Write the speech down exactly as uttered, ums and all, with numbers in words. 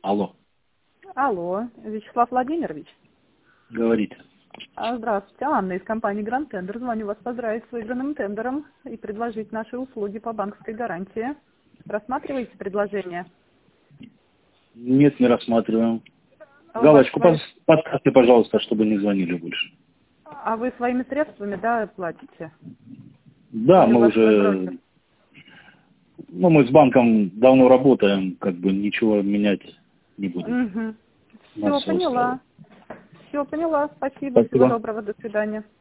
Алло. Алло, Вячеслав Владимирович. Говорите. А, Здравствуйте, Анна из компании Гранд Тендер. Звоню вас поздравить с выигранным тендером и предложить наши услуги по банковской гарантии. Рассматриваете предложение? Нет, не рассматриваем. А у Галочку вас свои- пос- поставьте, пожалуйста, чтобы не звонили больше. А вы своими средствами, да, платите? Да, Или у мы вас свой уже... брокер? Ну, мы с банком давно работаем, как бы ничего менять не будем. Угу. Нас Все, всё поняла. устраивает. Все, поняла. Спасибо. Всего Спасибо. доброго. До свидания.